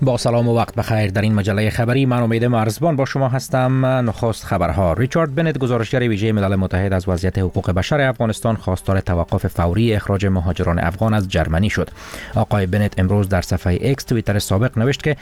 با سلام و وقت بخیر. در این مجله خبری من امید مرزبان با شما هستم. نخست خبرها. ریچارد بنت، گزارشگر ویژه ملل متحد از وضعیت حقوق بشر افغانستان، خواستار توقف فوری اخراج مهاجران افغان از جرمنی شد. آقای بنت امروز در صفحه ایکس توییتر سابق نوشت که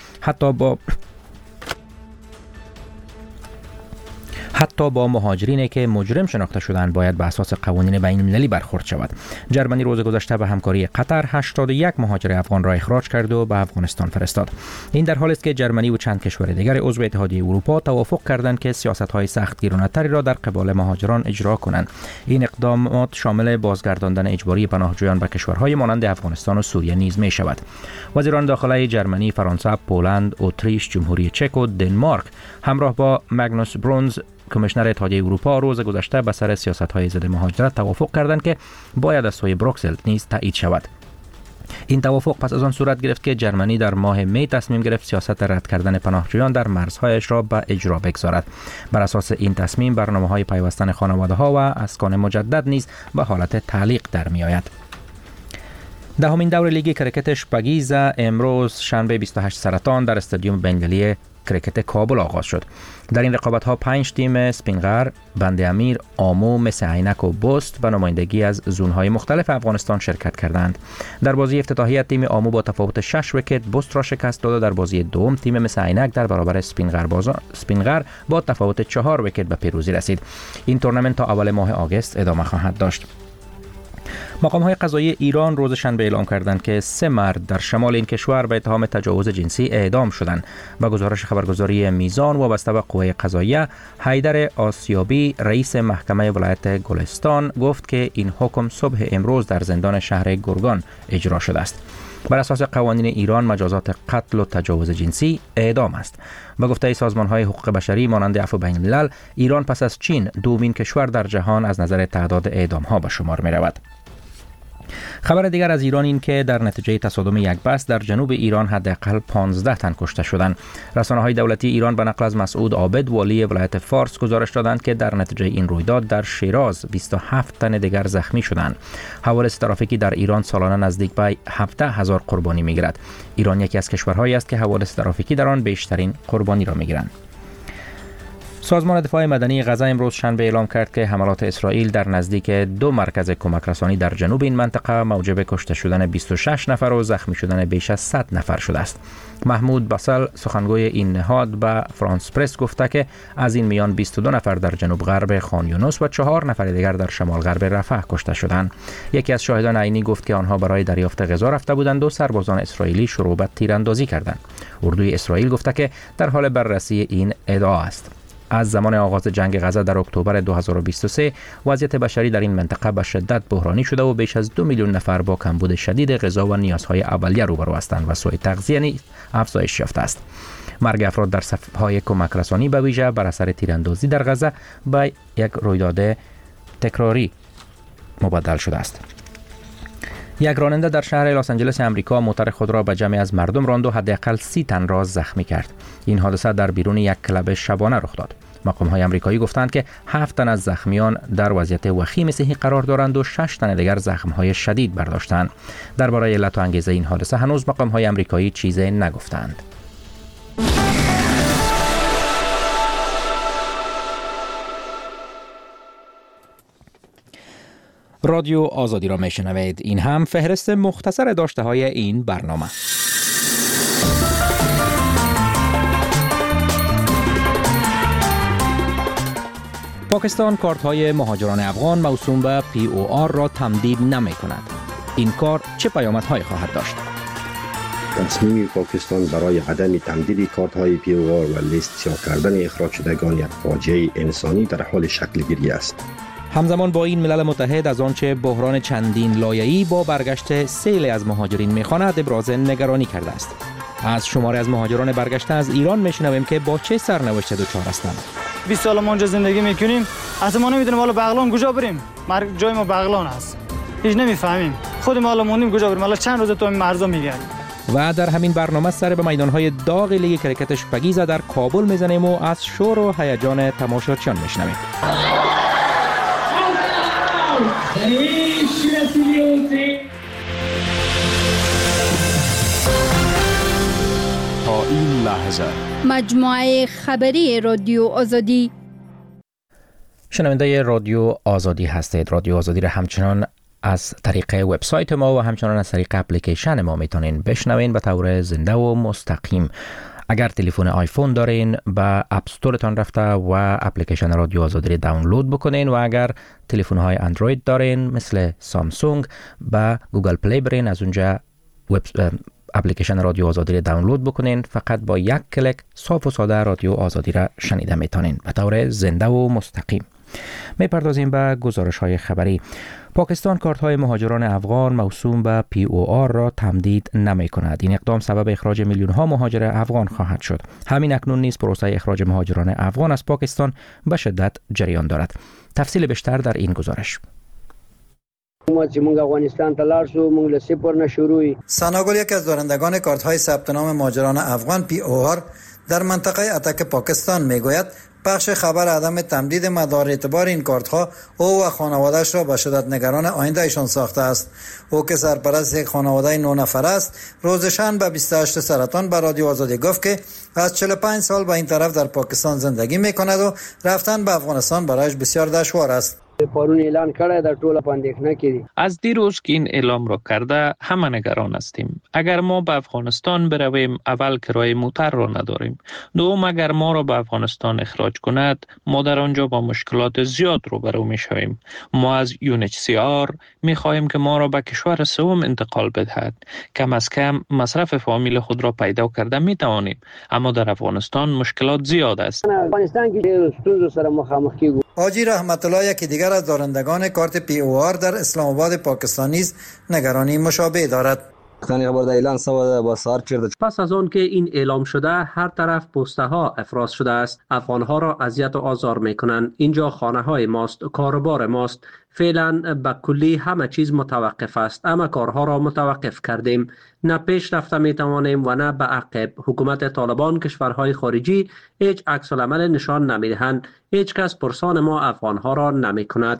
حتی با مهاجرینی که مجرم شناخته شدند باید به اساس قوانین بین المللی برخورد شود. جرمنی روز گذشته به همکاری قطر 81 مهاجر افغان را اخراج کرد و به افغانستان فرستاد. این در حالی است که جرمنی و چند کشور دیگر عضو اتحادیه اروپا توافق کردند که سیاست‌های سختگیرانه‌تری را در قبال مهاجران اجرا کنند. این اقدامات شامل بازگرداندن اجباری پناهجویان به کشورهای مانند افغانستان و سوریه نیز می شود. وزیران داخلی جرمنی، فرانسه، پولند، اتریش، جمهوری چک و دنمارک همراه با ماگنوس برونز، کمیشنر اتحادیه اروپا، روز گذشته به سر سیاست‌های ضد مهاجرت توافق کردند که باید از سوی بروکسل نیز تایید شود. این توافق پس از آن صورت گرفت که جرمنی در ماه می تصمیم گرفت سیاست رد کردن پناهجویان در مرزهایش را به اجرا بگذارد. بر اساس این تصمیم برنامه‌های پیوستن خانواده‌ها و اسکان مجدد نیز به حالت تعلیق در می‌آید. دهمین دور لیگ کرکت شپگیزه امروز شنبه 28 سرطان در استادیوم بین‌المللی کرکت کابل آغاز شد. در این رقابت‌ها 5 تیم سپینغر، بند امیر، آمو، مس عینک و بست و نمایندگی از زون‌های مختلف افغانستان شرکت کردند. در بازی افتتاحیه تیم آمو با تفاوت 6 ویکت بست را شکست داد و در بازی دوم تیم مس عینک در برابر سپینغر با تفاوت 4 ویکت به پیروزی رسید. این تورنمنت تا اول ماه آگوست ادامه خواهد داشت. مقام‌های قضایی ایران روز شنبه اعلام کردند که 3 مرد در شمال این کشور به اتهام تجاوز جنسی اعدام شدند. با گزارش خبرگزاری میزان وابسته به قوه قضاییه، حیدر آسیابی، رئیس محکمه ولایت گلستان، گفت که این حکم صبح امروز در زندان شهر گرگان اجرا شده است. بر اساس قوانین ایران مجازات قتل و تجاوز جنسی اعدام است. با گفته سازمان‌های حقوق بشری مانند عفو بین الملل، ایران پس از چین دومین کشور در جهان از نظر تعداد اعدام‌ها به شمار می‌رود. خبر دیگر از ایران این که در نتیجه تصادم یک بس در جنوب ایران حداقل 15 تن کشته شدند. رسانه‌های دولتی ایران به نقل از مسعود عابد، والی ولایت فارس، گزارش دادند که در نتیجه این رویداد در شیراز 27 تن دیگر زخمی شدند. حوادث ترافیکی در ایران سالانه نزدیک به 17,000 قربانی می‌گیرد. ایران یکی از کشورهایی است که حوادث ترافیکی در آن بیشترین قربانی را می‌گیرند. سازمان دفاع مدنی غزه امروز شنبه اعلام کرد که حملات اسرائیل در نزدیک 2 مرکز کمک رسانی در جنوب این منطقه موجب کشته شدن 26 نفر و زخمی شدن بیش از 100 نفر شده است. محمود باسل، سخنگوی این نهاد، به فرانس پرس گفته که از این میان 22 نفر در جنوب غرب خان یونس و 4 نفر دیگر در شمال غرب رفح کشته شدند. یکی از شاهدان عینی گفت که آنها برای دریافت غذا رفته بودند و سربازان اسرائیلی شروع به تیراندازی کردند. اردوی اسرائیل گفته که در حال بررسی این ادعا است. از زمان آغاز جنگ غزه در اکتبر 2023 وضعیت بشری در این منطقه به شدت بحرانی شده و بیش از 2 میلیون نفر با کمبود شدید غذا و نیازهای اولیه روبرو هستند و سوء تغذیه نیز افزایش یافته است. مرگ افراد در صف‌های کمک رسانی به ویژه بر اثر تیراندازی در غزه به یک رویداد تکراری مبدل شده است. یک راننده در شهر لس آنجلس امریکا موتور خود را به جمعی از مردم راند و حداقل 30 تن را زخمی کرد. این حادثه در بیرون یک کلب شبانه رخ داد. مقام‌های آمریکایی گفتند که 7 تن از زخمیان در وضعیت وخیم صحی قرار دارند و 6 تن دیگر زخم‌های شدید برداشتند. درباره علت و انگیزه این حادثه هنوز مقام‌های آمریکایی چیزی نگفتند. رادیو آزادی را میشنوید. این هم فهرست مختصر داشته های این برنامه. پاکستان کارت های مهاجران افغان موسوم به POR را تمدید نمی کند. این کار چه پیامدهایی خواهد داشت؟ تصمیم پاکستان برای عدم تمدید کارت های POR و لیست سیاه کردن اخراج شدگان یک فاجعه انسانی در حال شکل گیری است. همزمان با این ملل متحد از آنچه بحران چندین لایه‌ای با برگشت سیل از مهاجرین می‌خواند ابراز نگرانی کرده است. از شماره از مهاجران برگشته از ایران میشنویم که با چه سرنوشت دچار هستند. 20 سال ما اونجا زندگی میکنیم، اصلا ما نمیدونیم حالا بغلان کجا بریم. جای ما بغلان هست. هیچ نمیفهمیم. خود ما حالا موندیم کجا بریم. حالا چند روز تو این مرزا میگردیم. و در همین برنامه سر به میدان‌های داغ لیگ کرکت شپگیزه در کابل میزنیم و از شور و هیجان تماشاچیان میشنویم. تا محضر. مجموعه خبری رادیو آزادی. شنونده رادیو آزادی هستید. رادیو آزادی را همچنان از طریق وبسایت ما و همچنان از طریق اپلیکیشن ما میتونین بشنوین به طور زنده و مستقیم. اگر تلفن آیفون دارین به اپ استورتان رفته و اپلیکیشن رادیو آزادی را دانلود بکنین و اگر تلفن های اندروید دارین مثل سامسونگ به گوگل پلی برین، از اونجا اپلیکیشن رادیو آزادی را دانلود بکنین. فقط با یک کلیک صاف و ساده رادیو آزادی را شنیده میتونین به طور زنده و مستقیم. میپردازیم به گزارش های خبری. پاکستان کارت های مهاجران افغان موسوم به POR را تمدید نمی کند. این اقدام سبب اخراج میلیون ها مهاجر افغان خواهد شد. همین اکنون نیز پروسه اخراج مهاجران افغان از پاکستان به شدت جریان دارد. تفصیل بیشتر در این گزارش. ساناگل یک از دارندگان کارت های ثبت نام مهاجران افغان POR در منطقه اتک پاکستان میگوید پخش خبر عدم تمدید مدار اعتبار این کارت ها او و خانواده‌اش را به شدت نگران آینده ایشان ساخته است. او که سرپرست یک خانواده 9 نفر است، روز شنبه 28 سرطان به رادیو آزادی گفت که از 45 سال به این طرف در پاکستان زندگی میکند و رفتن به افغانستان برایش بسیار دشوار است. پرون اعلان کړی در ټوله پاندېښنه کې دي. از دیروز که این اعلام را کرده همه نگران هستیم. اگر ما به افغانستان برویم اول کرایه موتر را نداریم. دوم اگر ما را به افغانستان اخراج کند ما در آنجا با مشکلات زیاد روبرو میشویم. ما از UNHCR میخواهیم که ما را به کشور سوم انتقال بدهد. کم از کم مصرف فامیل خود را پیدا کرده میتوانیم، اما در افغانستان مشکلات زیاد است. افغانستان کې ستونزو سره مخامخ کیږو. حاجی رحمت الله یکی دیگر از دارندگان کارت POR در اسلام آباد پاکستان نیز نگرانی مشابه دارد. پس از آن که این اعلام شده هر طرف پسته ها افراز شده است. افغان ها را اذیت و آزار میکنند. اینجا خانه های ماست، کاروبار ماست. فعلا به کلی همه چیز متوقف است. اما کارها را متوقف کردیم. نه پیش رفته می توانیم و نه به عقب. حکومت طالبان کشورهای خارجی هیچ عکس العمل نشان نمی دهند. هیچ کس پرسان ما افغانها را نمی کند.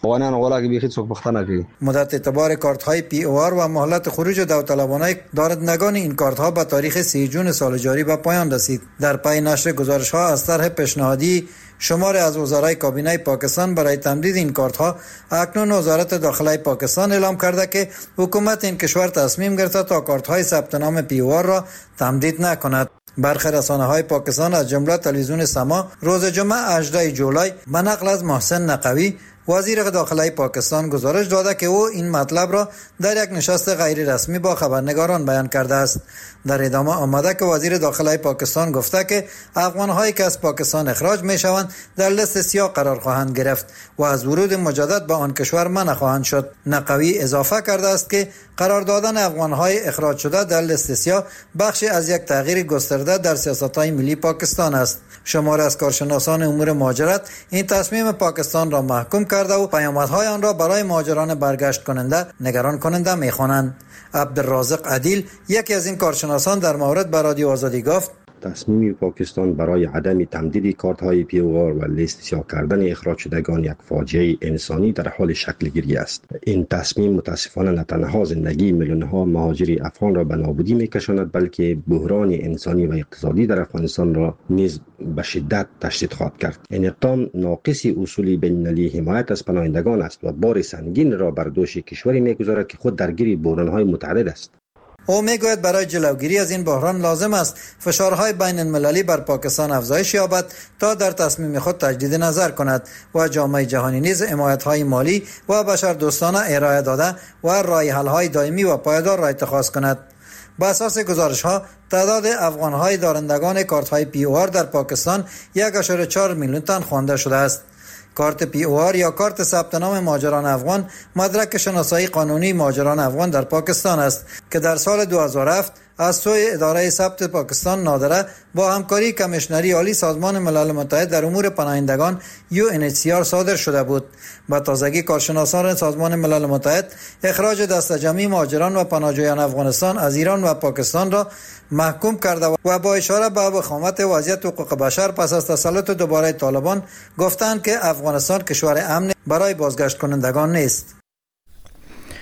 مدت اعتبار کارت های POR و مهلت خروج داوطلبانه دارندگان این کارت ها به تاریخ 3 جون سال جاری به پایان رسید. در پی نشر گزارش ها از طرح پیشنهادی شمار از وزرای کابینه پاکستان برای تمدید این کارت ها، اکنون وزارت داخله پاکستان اعلام کرده که حکومت این کشور تصمیم گرفته تا کارت های ثبت نام POR را تمدید نکند. برخی رسانه های پاکستان از جمله تلویزیون سما روز جمعه 18 جولای به نقل از محسن نقوی وزیر داخله پاکستان گزارش داده که او این مطلب را در یک نشست غیر رسمی با خبرنگاران بیان کرده است. در ادامه آمده که وزیر داخله پاکستان گفته که افغان‌هایی که از پاکستان اخراج می‌شوند در لیست سیاه قرار خواهند گرفت و از ورود مجدد به آن کشور منع خواهند شد. نقوی اضافه کرده است که قرار دادن افغان‌های اخراج شده در لیست سیاه بخشی از یک تغییر گسترده در سیاست‌های ملی پاکستان است. شمار از کارشناسان امور مهاجرت این تصمیم پاکستان را محکوم کرده و پیامدهای آن را برای مهاجران برگشت کننده نگران کننده می‌خوانند. عبدالرازق عدیل یکی از این کارشناسان در مورد به رادیو آزادی گفت تصمیم پاکستان برای عدم تمدید کارت های POR و لیست سیاه کردن اخراج شدگان یک فاجعه انسانی در حال شکل گیری است. این تصمیم متاسفانه نه تنها زندگی میلیون ها مهاجر افغان را به نابودی میکشاند، بلکه بحران انسانی و اقتصادی در افغانستان را نیز به شدت تشدید خواهد کرد. این اقدام ناقص اصول بین‌المللی حمایت از پناهندگان است و بار سنگین را بر دوش کشوری میگذارد که خود درگیر بحران های متعدد است. او میگوید برای جلوگیری از این بحران لازم است فشارهای بین المللی بر پاکستان افزایش یابد تا در تصمیم خود تجدید نظر کند و جامعه جهانی نیز حمایت‌های مالی و بشردوستانه ارائه داده و راه حل‌های دائمی و پایدار را اتخاذ کند. با اساس گزارش‌ها تعداد افغان‌های دارندگان کارت‌های POR در پاکستان 1.4 میلیون تن خوانده شده است. کارت POR یا کارت ثبت نام مهاجران افغان مدرک شناسایی قانونی مهاجران افغان در پاکستان است که در سال 2007 از سوی اداره ثبت پاکستان نادره با همکاری کمیشنری عالی سازمان ملل متحد در امور پناهندگان UNHCR صادر شده بود. با تازگی کارشناسان سازمان ملل متحد اخراج دسته جمعی مهاجران و پناهجویان افغانستان از ایران و پاکستان را محکوم کرده و با اشاره به وخامت وضعیت حقوق بشر پس از تسلط دوباره طالبان گفتند که افغانستان کشور امن برای بازگشت کنندگان نیست.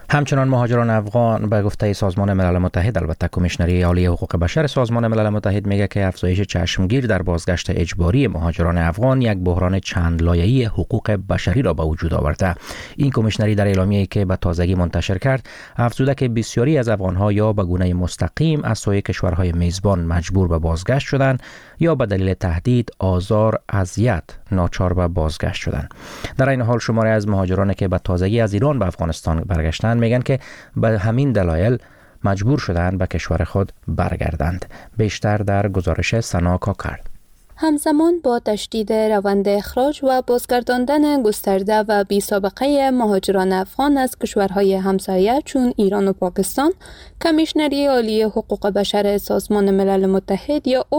همچنان مهاجران افغان به گفته سازمان ملل متحد، البته کمیشنری عالی حقوق بشر سازمان ملل متحد میگه که افزایش چشمگیر در بازگشت اجباری مهاجران افغان یک بحران چند لایه‌ای حقوق بشری را به وجود آورده. این کمیشنری در اعلامیه‌ای که به تازگی منتشر کرد افزوده که بسیاری از افغان‌ها یا به گونه مستقیم از سوی کشورهای میزبان مجبور به بازگشت شدند یا به دلیل تهدید، آزار، اذیت ناچار به بازگشت شدند. در این حال شماری از مهاجرانی که به تازگی از ایران به افغانستان برگشتند میگن که به همین دلایل مجبور شدند به کشور خود برگردند. بیشتر در گزارش سنا کاکر. همزمان با تشدید روند اخراج و بازگرداندن گسترده و بی سابقه مهاجران افغان از کشورهای همسایه چون ایران و پاکستان، کمیشنری عالی حقوق بشر سازمان ملل متحد یا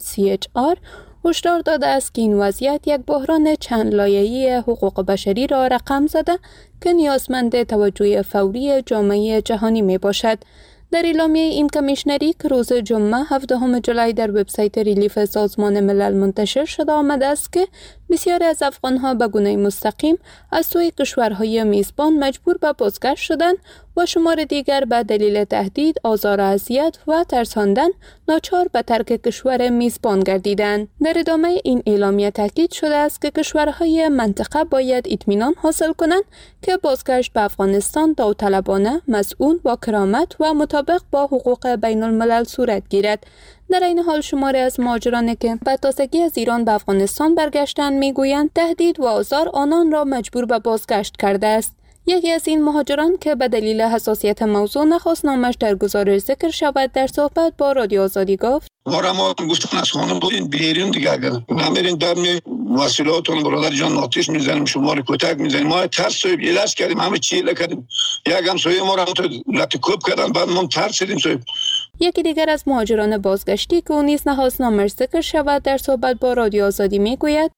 OHCHR هشدار داده است که این وضعیت یک بحران چند لایه‌ای حقوق بشری را رقم زده که نیازمند توجه فوری جامعه جهانی می باشد. در اعلامیه این کمیشنری که روز جمعه 17 جولای در وبسایت ریلیف سازمان ملل منتشر شده آمده است که بسیاری از افغان‌ها به گونه مستقیم از سوی کشورهای میزبان مجبور به بازگشت شدند و شمار دیگر به دلیل تهدید، آزار و اذیت و ترساندن ناچار به ترک کشور میزبان گردیدند. در ادامه این اعلامیه تاکید شده است که کشورهای منطقه باید اطمینان حاصل کنند که بازگشت به افغانستان داوطلبانه، مسئول، با کرامت و مطابق با حقوق بین الملل صورت گیرد. در این حال شماری از مهاجرانی که به تازگی از ایران به افغانستان برگشتند میگویند تهدید و آزار آنان را مجبور به بازگشت کرده است. یکی از این مهاجران که به دلیل حساسیت موضوع نخواست نامش در گزارش ذکر شود، در صحبت با رادیو آزادی گفت: ما گفتن از خانه بودین بیرون دیگه، اگر نمیرین در وسیلاتون برادر جان آتش میزنیم، شما رو کتک میزنیم. ما ترس و بیلاس کردیم، همه چیله کردیم، یک هم سوی ما رو لطکوب کردن، بعد ما ترسیدیم. یکی دیگر از مهاجران بازگشتی که او نیز نخواست نامش ذکر شود در صحبت با رادیو آزادی میگوید: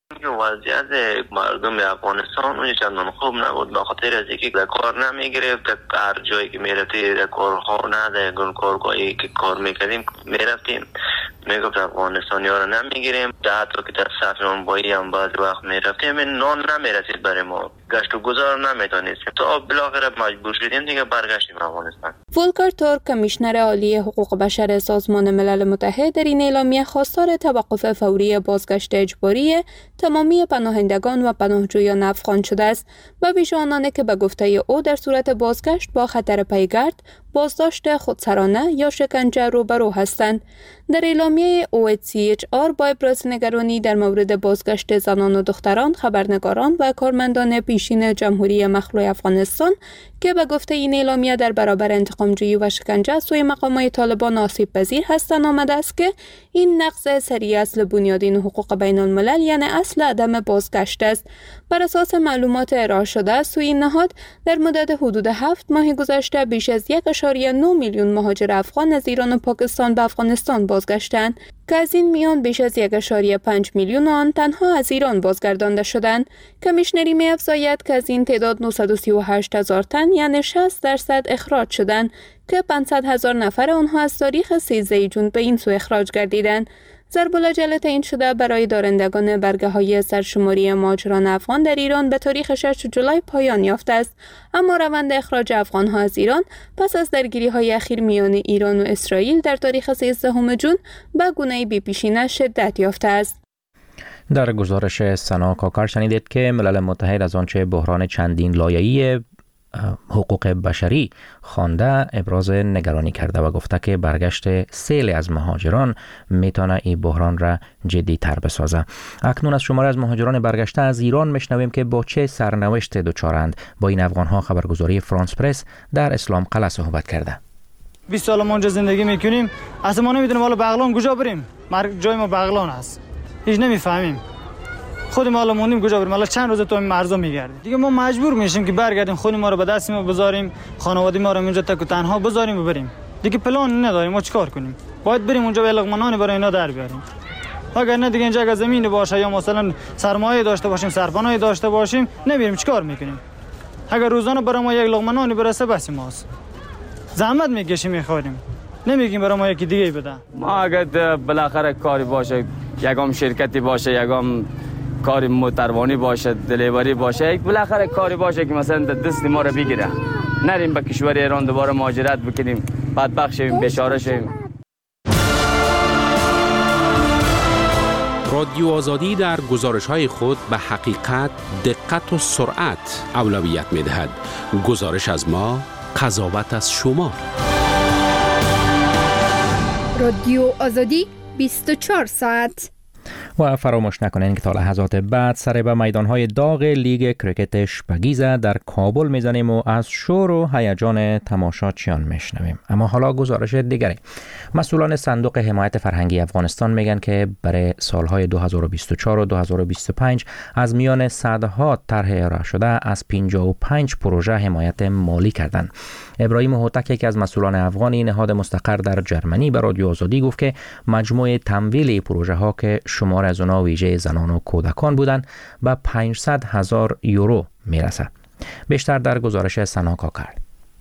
وضعیت مردم افغانستان اون چندان خوب نبود، به خاطر از اینکه کار نمیگرفت. هر جایی که میرفتی در کارخانه، در کارگاهی که کار میکردیم میرفتیم، میگفت افغانستانی ها رو نمیگیریم. حتی که در صف نانوایی هم بعضی وقت میرفتیم، نان نمیرسید برای ما، گشت و گذار نمیتونستیم، تا بالاخره مجبور شدیم دیگه برگشتیم افغانستان. ولکر تورک، کمیشنر عالی حقوق بشر سازمان ملل متحد، در این اعلامیه خواستار توقف فوری بازگشت اجباری تمامی پناهندگان و پناهجویان افغان شده است و ویژه آنانی که به گفته او در صورت بازگشت با خطر پیگرد، بازداشت خودسرانه یا شکنجه روبرو هستند. در اعلامیه OHCHR با ابراز نگرانی در مورد بازگشت زنان و دختران، خبرنگاران و کارمندان پیشین جمهوری مخلوع افغانستان که به گفته این اعلامیه در برابر انتقامجویی و شکنجه سوی مقامات طالبان آسیب پذیر هستند آمده است که این نقض سریع اصل بنیادین حقوق بین الملل یعنی اصل عدم بازگشت است. بر اساس معلومات ارائه شده سوی این نهاد در مدت حدود 7 ماه گذشته بیش از 1.9 میلیون مهاجر افغان از ایران و پاکستان به افغانستان بازگشتند که از این میان بیش از 1.5 میلیون آن تنها از ایران بازگردانده شدند. کمیشنری می‌افزاید که از این تعداد 938,000 تن یعنی 60% اخراج شدند که 500,000 نفر آنها از تاریخ 13 جون به این سو اخراج گردیدند. ضرب العجله تعیین شده برای دارندگان برگه‌های سرشماری مهاجران افغان در ایران به تاریخ 6 جولای پایان یافته است، اما روند اخراج افغان‌ها از ایران پس از درگیری‌های اخیر میان ایران و اسرائیل در تاریخ 13 جون به گونه‌ای بی‌پیشینه شدت یافته است. در گزارش سنا کاکر شنیدید که ملل متحد از آنچه بحران چندین لایه‌ای حقوق بشری خوانده ابراز نگرانی کرده و گفته که برگشت سیل از مهاجران میتونه این بحران را جدی تر بسازه. اکنون از شماره از مهاجران برگشته از ایران میشنویم که با چه سرنوشت دچارند. با این افغان‌ها خبرگزاری فرانس پرس در اسلام قلعه صحبت کرده. 20 سال ما اونجا زندگی میکنیم، اصلا ما نمیدونیم حالا بغلان کجا بریم. جای ما بغلان است، هیچ نمیفهمیم. خود ما الان موندیم کجا بریم؟ الان چند روز تو این مرزا میگردیم دیگه. ما مجبور میشیم که برگردیم خونه ما رو به دست ما بذاریم، خانواده ما رو اینجا تک و تنها بذاریم و بریم دیگه. پلان نداریم ما چیکار کنیم، باید بریم اونجا به لقمه برای اینا در بیاریم. اگر نه دیگه اینجا زمین باشه یا مثلا سرمایه داشته باشیم، سرپناهی داشته باشیم، نمیریم چیکار میکنیم؟ اگر روزانه برای ما یک لقمه نان برسه بس ماست. زحمت میکشیم میخوریم، نمیگیم برای ما یکی دیگه بده. ما اگر بالاخره کاری باشه، یگام شرکتی باشه، یگام کاری موتروانی باشه، دلیوری باشه، بالاخره کاری باشه که مثلا دست ما رو بگیره، نریم به کشور ایران دوباره مهاجرت بکنیم، بدبخت شویم، بیچاره شویم. رادیو آزادی در گزارش‌های خود به حقیقت، دقت و سرعت اولویت می‌دهد. گزارش از ما، قضاوت از شما. رادیو آزادی 24 ساعت. و فراموش نکنین که تا لحظات بعد سر به میدانهای داغ لیگ کریکت شپگیزه در کابل میزنیم و از شور و هیجان تماشاچیان میشنویم. اما حالا گزارش دیگری. مسئولان صندوق حمایت فرهنگی افغانستان میگن که برای سالهای 2024 و 2025 از میان صدها طرح ارائه شده از 55 پروژه حمایت مالی کردند. ابراهیم هوتک، یکی از مسئولان افغانی نهاد مستقر در جرمنی، به رادیو آزادی گفت که مجموع تمویل پروژه ها که شمار از اونها ویژه زنان و کودکان بودند به 500,000 یورو میرسد. بیشتر در گزارش سنا کاکر.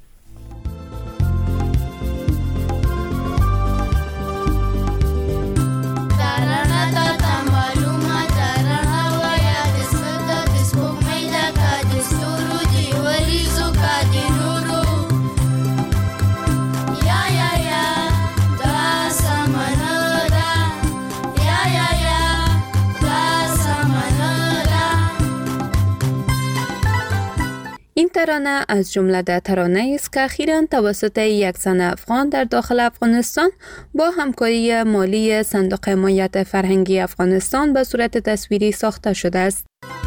این ترانه از جمله ترانه است که اخیراً توسط یک زن افغان در داخل افغانستان با همکاری مالی صندوق حمایت فرهنگی افغانستان به صورت تصویری ساخته شده است.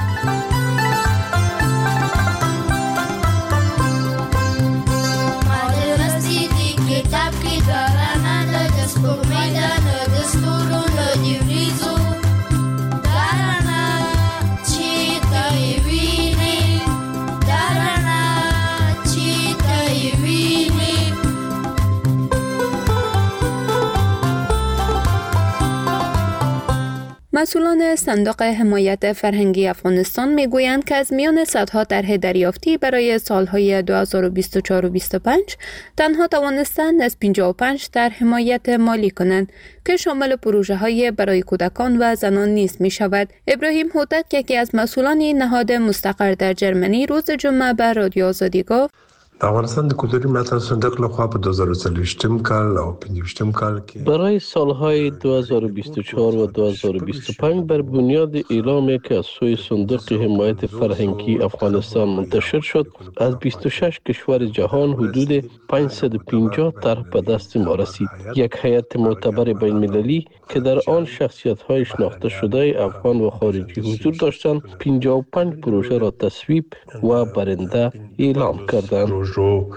مسئولان صندوق حمایت فرهنگی افغانستان میگویند که از میان صدها طرح دریافتی برای سالهای 2024 و 2025 تنها توانستند از 55 طرح حمایت مالی کنند که شامل پروژه های برای کودکان و زنان نیز می شود. ابراهیم هوتک، یکی از مسئولان نهاد مستقر در جرمنی، روز جمعه به رادیو آزادی گفت: د افغانستان د کلتوري ملاتړ صندوق لخوا په 2023 کال او 25 کال کې برای سالهای 2024 و 2025 بر بنیاد اعلامی که از سوی صندوق حمایت فرهنگی افغانستان منتشر شد، از 26 کشور جهان حدود 550 طرح به دست ما رسید. یک هیئت معتبر بین المللی که در آن شخصیت‌های شناخته شده افغان و خارجی حضور داشتند، 55 پروژه را تصویب و برنده اعلام کردند.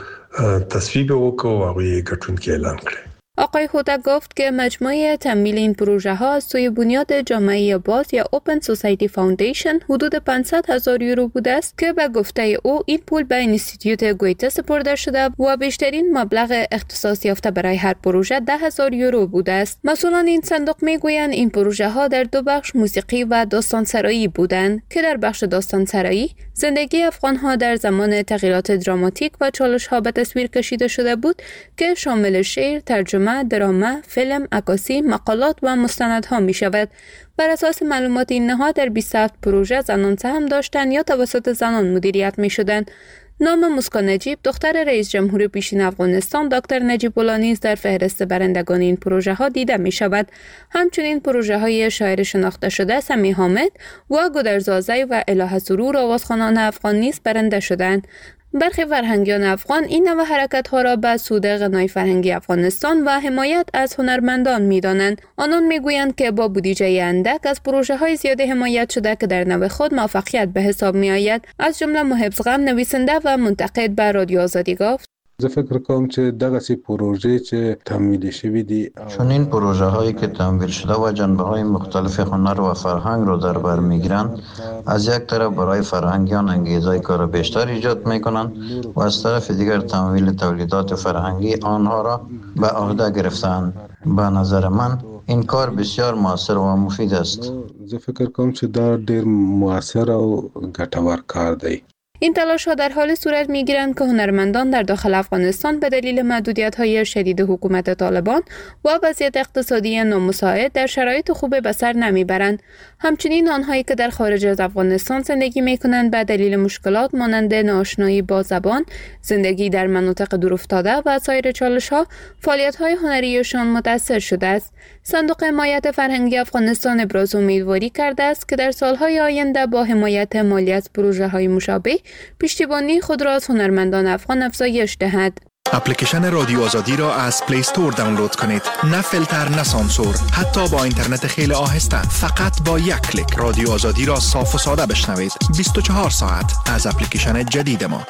تصویب وکړو او یې ګټونکي اعلان کړ. آقای هوتک گفت که مجموعه تمویل این پروژه ها از سوی بنیاد جامعه باز یا اوپن سوسایتی فاوندیشن حدود 500,000 یورو بوده است که به گفته او این پول به اینستیتوت گویته سپرده شده و بیشترین مبلغ اختصاص یافته برای هر پروژه 10,000 یورو بوده است. مسئولان این صندوق میگویند این پروژه ها در دو بخش موسیقی و داستانسرایی بودند که در بخش داستانسرایی زندگی افغان ها در زمان تغییرات دراماتیک و چالش ها به تصویر کشیده شده بود که شامل شعر، ترجمه، درامه، فیلم، عکاسی، مقالات و مستندها می شود. بر اساس معلومات این نهاد در 27 پروژه زنان سهم داشتند یا توسط زنان مدیریت می شدند. نام مسکان نجیب، دختر رئیس جمهور پیشین افغانستان دکتر نجیب الله نیز در فهرست برندگان این پروژه ها دیده می شود. همچنین پروژه های شاعر شناخته شده سمی حامد و گودرزازی و الهه سرور آوازخوانان افغان نیز برنده شدند. برخی فرهنگیان افغان این نوع حرکت‌ها را به سود غنای فرهنگی افغانستان و حمایت از هنرمندان می‌دانند. آنان می‌گویند که با بودجه اندک از پروژه‌های زیاده حمایت شده که در نوع خود موفقیت به حساب می‌آید. از جمله محب غم، نویسنده و منتقد، به رادیو آزادی گفت: زه فکر کوم چې دغه سي پروژې چې تمویل شوی دي، چون این پروژه هایی که تمویل شده و جنبه های مختلف هنر و فرهنگ رو در بر میگیرند، از یک طرف برای فرهنگیان انگیزه کار بیشتر ایجاد میکنند و از طرف دیگر تمویل تولیدات فرهنگی آنها را به عهده گرفتند. به نظر من این کار بسیار موثر و مفید است. زه فکر کوم چې دا ډیر موثر او ګټور کار دی. این تلاش ها در حال صورت می گیرند که هنرمندان در داخل افغانستان به دلیل محدودیت های شدید حکومت طالبان و وضعیت اقتصادی نامساعد در شرایط خوب به سر نمی برند. همچنین آنهایی که در خارج از افغانستان زندگی می کنند به دلیل مشکلات مانند ناآشنایی با زبان، زندگی در مناطق دورافتاده و سایر چالش ها فعالیت های هنریشان متاثر شده است. صندوق حمایت فرهنگی افغانستان ابراز امیدواری کرده است که در سالهای آینده با حمایت مالی از پروژه های مشابه پشتیبانی خود را از هنرمندان افغان افزایش دهد. اپلیکیشن رادیو آزادی را از پلی استور دانلود کنید. نه فیلتر نه سانسور، حتی با اینترنت خیلی آهسته. فقط با یک کلیک رادیو آزادی را صاف و ساده بشنوید. 24 ساعت از اپلیکیشن جدید ما.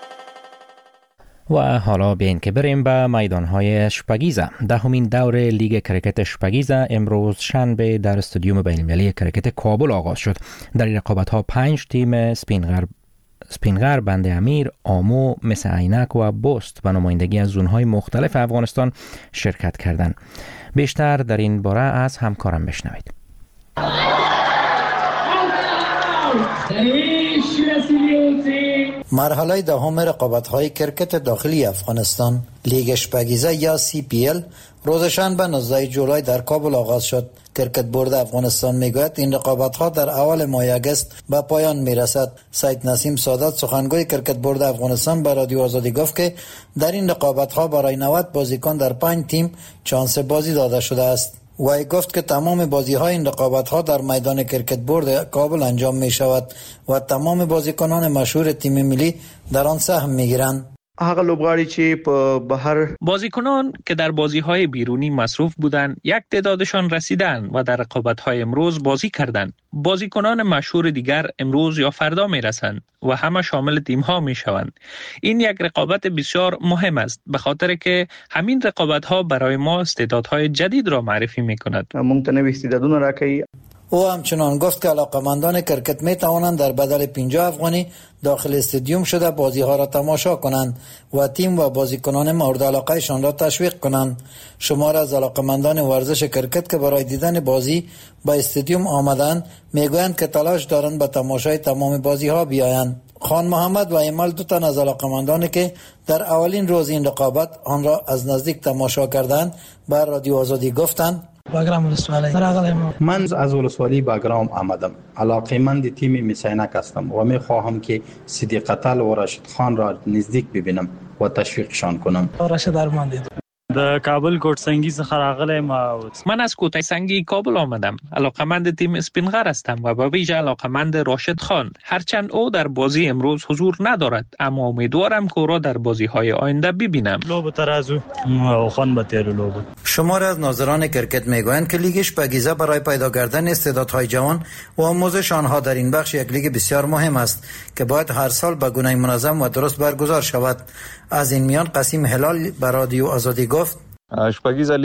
و حالا بیاین که بریم به میدانهای شپگیزه. دهمین دور لیگ کرکت شپگیزه امروز شنبه در استادیوم بین‌المللی کرکت کابل آغاز شد. در این رقابت‌ها 5 تیم سپینغر، بند امیر، آمو، مس عینک و بست به نمایندگی از زونهای مختلف افغانستان شرکت کردند. بیشتر در این باره از همکارم بشنوید. مرحله دهم رقابت‌های کرکت داخلی افغانستان لیگ شپگیزه یا CPL روز شنبه 19 جولای در کابل آغاز شد. کرکت بورد افغانستان میگوید این رقابت‌ها در اول ماه اگست به پایان میرسد. سید نسیم سادات سخنگوی کرکت بورد افغانستان به رادیو آزادی گفت که در این رقابت‌ها برای 90 بازیکن در 5 تیم چانس بازی داده شده است. وی گفت که تمام بازی‌های این رقابت‌ها در میدان کرکت بورد کابل انجام می‌شود و تمام بازیکنان مشهور تیم ملی در آن سهم می‌گیرند. هغه لوبغاړي چې په بهر بازیکنان که در بازی‌های بیرونی مصروف بودند یک تعدادشان رسیدند و در رقابت‌های امروز بازی کردند. بازیکنان مشهور دیگر امروز یا فردا می‌رسند و همه شامل تیم‌ها می‌شوند. این یک رقابت بسیار مهم است به خاطر که همین رقابت‌ها برای ما استعدادهای جدید را معرفی می‌کند. مونږ ته نوې استعدادونه راکوي. او همچنان گفت که علاقمندان کرکت می توانند در بدل 50 افغانی داخل استادیوم شده بازی ها را تماشا کنند و تیم و بازیکنان مورد علاقهشان را تشویق کنند. شمار از علاقمندان ورزش کرکت که برای دیدن بازی به استادیوم آمدند میگویند که تلاش دارند به تماشای تمام بازی ها بیایند. خان محمد و ایمال دو تن از علاقمندانی که در اولین روز این رقابت آن را از نزدیک تماشا کردند بر رادیو آزادی گفتند باگرام ولسوالی من از ولسوالی باگرام آمدم. علاقه‌مند تیم مسینک هستم و می خواهم که صدیق اتل و راشد خان را نزدیک ببینم و تشویقشان کنم. راشد ارمان دید. د کابل کوټ سنگی څخه راغلی من از کوټه سنگی کابل آمدم. علاقمند تیم اسپینغر هستم و به ویژه علاقمند راشد خان. هرچند او در بازی امروز حضور ندارد اما امیدوارم که او را در بازی‌های آینده ببینم. لوب ترازو او خان به تیر لوب. شمار از ناظران کرکت میگویند که لیگ شپگیزه برای پیدا کردن استعدادهای جوان و آموزش آنها در این بخش یک لیگ بسیار مهم است که باید هر سال به گونه منظم و درست برگزار شود. از این میان قسیم هلال به رادیو آزادی گفت شپگیزه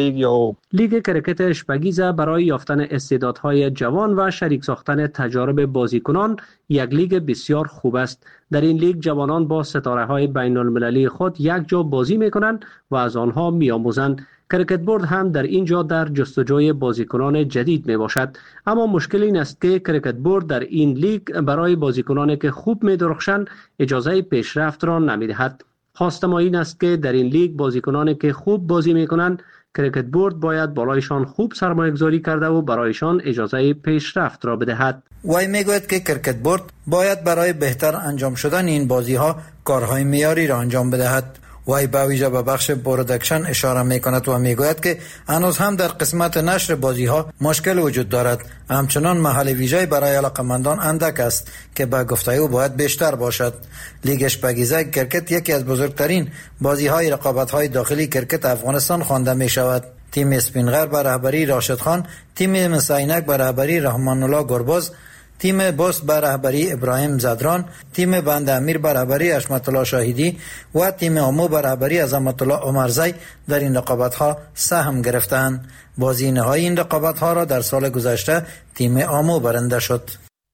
لیگ کرکت شپگیزه برای یافتن استعدادهای جوان و شریک ساختن تجارب بازیکنان یک لیگ بسیار خوب است. در این لیگ جوانان با ستاره‌های بین‌المللی خود یک جا بازی می‌کنند و از آنها می‌آموزند. کرکت بورد هم در اینجا در جستجوی بازیکنان جدید میباشد، اما مشکل این است که کرکت بورد در این لیگ برای بازیکنانی که خوب می‌درخشند اجازه پیشرفت را نمی‌دهد. خواست ما این است که در این لیگ بازیکنانی که خوب بازی میکنند کرکت بورد باید بالایشان خوب سرمایه‌گذاری کرده و برایشان اجازه پیشرفت را بدهد. وی میگوید که کرکت بورد باید برای بهتر انجام شدن این بازی‌ها کارهای معیاری را انجام بدهد. وی به ویژه به بخش پروداکشن اشاره میکند و میگوید که هنوز هم در قسمت نشر بازی‌ها مشکل وجود دارد. همچنان محل ویژه‌ای برای علاقه‌مندان اندک است که به گفته او باید بیشتر باشد. لیگ شپگیزه کرکت یکی از بزرگترین بازی‌های رقابت‌های داخلی کرکت افغانستان خوانده می‌شود. تیم اسپینغر به رهبری راشد خان، تیم مسینک به رهبری رحمان الله گرباز، تیم بست به رهبری ابراهیم زدران، تیم بند امیر به رهبری حشمت الله شاهدی و تیم آمو به رهبری عظمت الله عمرزی در این رقابت‌ها سهم گرفتند. بازی نهایی این رقابت‌ها را در سال گذشته تیم آمو برنده شد.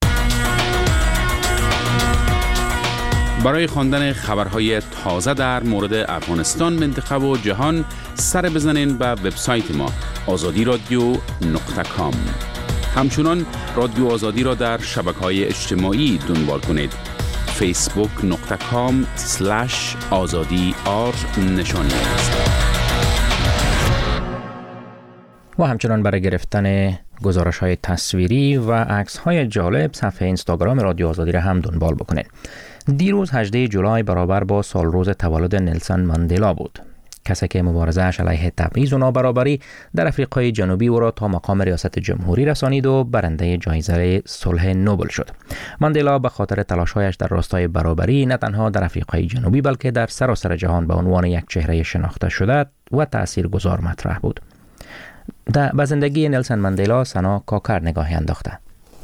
برای خواندن خبرهای تازه در مورد افغانستان، منطقه و جهان سر بزنین به وبسایت ما azadiradio.com. همچنان رادیو آزادی را در شبکه‌های اجتماعی دنبال کنید. facebook.com/azadi نشانی است. و همچنان برای گرفتن گزارش‌های تصویری و عکس‌های جالب صفحه اینستاگرام رادیو آزادی را هم دنبال بکنید. دیروز 18 جولای برابر با سال روز تولد نلسون ماندلا بود. کسی که مبارزه‌اش علیه تبعیض و نابرابری در آفریقای جنوبی او را تا مقام ریاست جمهوری رسانید و برنده جایزه صلح نوبل شد. ماندلا به خاطر تلاش‌هایش در راستای برابری نه تنها در آفریقای جنوبی بلکه در سراسر جهان به عنوان یک چهره شناخته شده و تاثیرگذار مطرح بود. به زندگی نلسون ماندلا سنا کاکر نگاهی انداخته.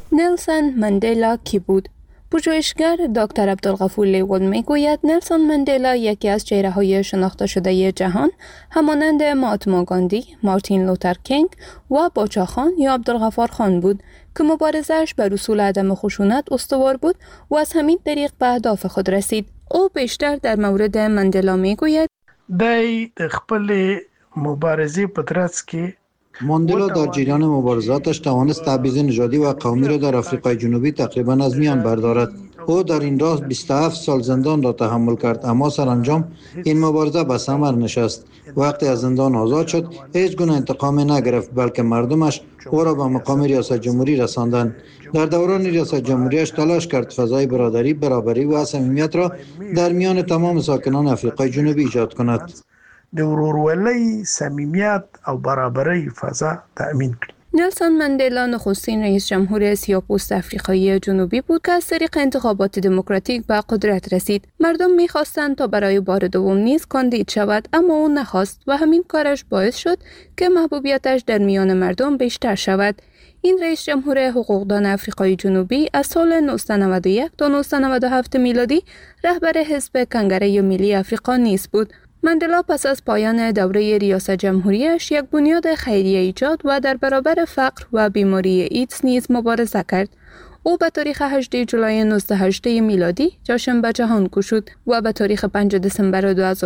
نلسون ماندلا کی بود؟ پژوهشگر دکتر عبدالغفور لیول میگوید نلسون ماندلا یکی از چهره‌های شناخته شده جهان همانند مهاتما گاندی، مارتین لوتر کینگ و باچا خان یا عبدالغفار خان بود که مبارزه‌اش بر اصول عدم خشونت استوار بود و از همین طریق به اهداف خود رسید. او بیشتر در مورد ماندلا میگوید دای خپل مبارزه په ترڅ کې ماندلا در جریان مبارزاتش توانست تبعیض نژادی و قومی را در آفریقای جنوبی تقریبا از میان بردارد. او در این راه 27 سال زندان را تحمل کرد، اما سرانجام این مبارزه به ثمر نشست. وقتی از زندان آزاد شد هیچ گونه انتقام نگرفت، بلکه مردمش او را به مقام ریاست جمهوری رساندند. در دوران ریاست جمهوریش تلاش کرد فضای برادری، برابری و صمیمیت را در میان تمام ساکنان آفریقای جنوبی ایجاد کند. د ورورولۍ، صمیمیت او برابری فضا تأمین کړي. نلسون ماندلا نخستین رئیس جمهور سیاه‌پوست آفریقایی جنوبی بود که از طریق انتخابات دموکراتیک به قدرت رسید. مردم می‌خواستند تا برای بار دوم نیز کاندید شود، اما او نخواست و همین کارش باعث شد که محبوبیتش در میان مردم بیشتر شود. این رئیس جمهور حقوقدان آفریقای جنوبی از سال 1991 تا 1997 میلادی رهبر حزب کنگره ملی آفریقا نیز بود. ماندلا پس از پایان دوره ریاست جمهوریش یک بنیاد خیریه ایجاد و در برابر فقر و بیماری ایدز نیز مبارزه کرد. او به تاریخ 18 جولای 1918 میلادی جشن به جهان گشود و به تاریخ 5 دسامبر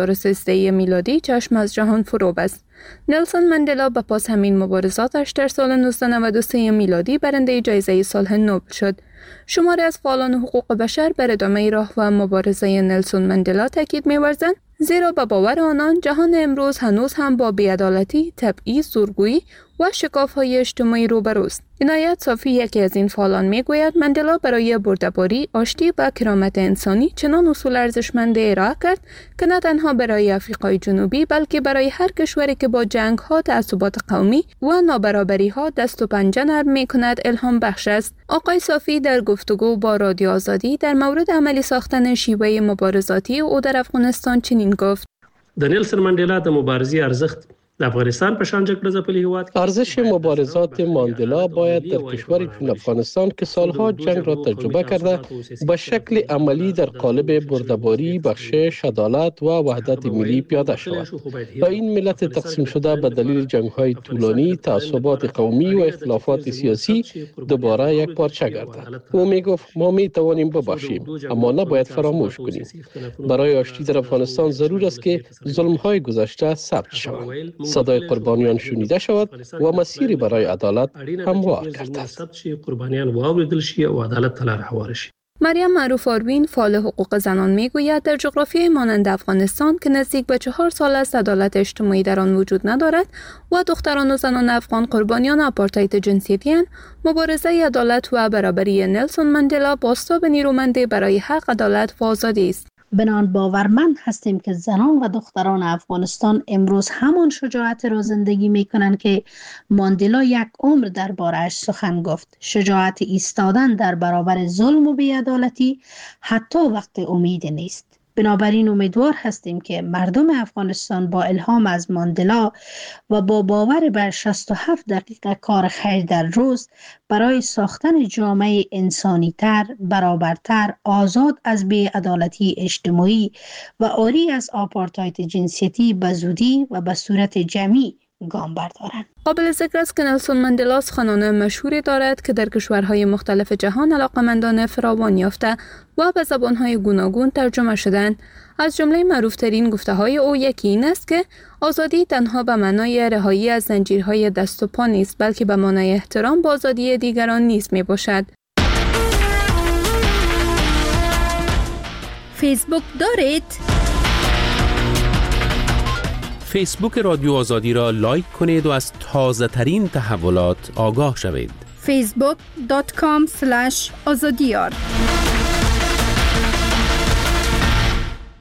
2013 میلادی چشم از جهان فرو بست. نلسون ماندلا به پاس همین مبارزاتش در سال 1993 میلادی برنده جایزه صلح نوبل شد. شماری از فعالان حقوق بشر بر ادامه راه و مبارزه نلسون ماندلا تاکید می‌ورزند، زیرا به باور آنان جهان امروز هنوز هم با بی‌عدالتی، تبعیض، زورگویی و شکاف‌های اجتماعی روبروست. عنایت صافی یکی از این فعالان میگوید ماندلا برای برده‌باری، آشتی و کرامت انسانی چنان اصول ارزشمند ارائه کرد که نه تنها برای آفریقای جنوبی بلکه برای هر کشوری که با جنگ‌ها، تعصبات قومی و نابرابری‌ها دست و پنجه نرم می‌کند الهام بخش است. آقای صافی در گفتگو با رادیو آزادی در مورد عملی ساختن شیوه مبارزاتی او در افغانستان چنین گفت: د نیلسون ماندلا د مبارزې ارزښت د افغانستان په شان جګړه ځپلي هیواد ارزش مبارزات ماندلا باید در کشوری چون افغانستان که سالها جنگ را تجربه کرده به شکل عملی در قالب برده‌باری، بخشش، عدالت و وحدت ملی پیاده شود و این ملت تقسیم شده به دلیل جنگ‌های طولانی، تعصبات قومی و اختلافات سیاسی دوباره یک پارچه گردد. او میگفت ما میتوانیم ببخشیم اما نباید فراموش کنیم. برای آشتی در افغانستان ضرور است که ظلم‌های گذشته ثبت شود، صدای قربانیان شنیده شود و مسیری برای عدالت هموار گردد. مریم معروف آروین فعال حقوق زنان میگوید در جغرافیای مانند افغانستان که نزدیک به 4 سال است عدالت اجتماعی در آن وجود ندارد و دختران و زنان افغان قربانیان آپارتاید جنسیتی اند، مبارزه عدالت و برابری نلسون ماندلا بازتاب نیرومندی برای حق، عدالت و آزادی است. بنان باورمند هستیم که زنان و دختران افغانستان امروز همان شجاعت را زندگی می کنند که ماندلا یک عمر درباره‌اش سخن گفت. شجاعت ایستادن در برابر ظلم و بی‌عدالتی حتی وقت امید نیست. بنابراین امیدوار هستیم که مردم افغانستان با الهام از ماندلا و با باور بر 67 دقیقه کار خیر در روز برای ساختن جامعه انسانی‌تر، برابرتر، آزاد از بی‌عدالتی اجتماعی و عاری از آپارتاید جنسیتی به زودی و به صورت جمعی گام بردارند. قابل ذکر است که نلسون ماندلا سخنان مشهوری دارد که در کشورهای مختلف جهان علاقه‌مندان فراوان یافته و به زبانهای گوناگون ترجمه شدند. از جمله معروفترین گفته‌های او یکی این است که آزادی تنها به معنای رهایی از زنجیرهای دست و پا نیست، بلکه به معنای احترام به آزادی دیگران نیز میباشد. فیسبوک دارید؟ فیسبوک رادیو آزادی را لایک کنید و از تازه ترین تحولات آگاه شوید. facebook.com/azadiyar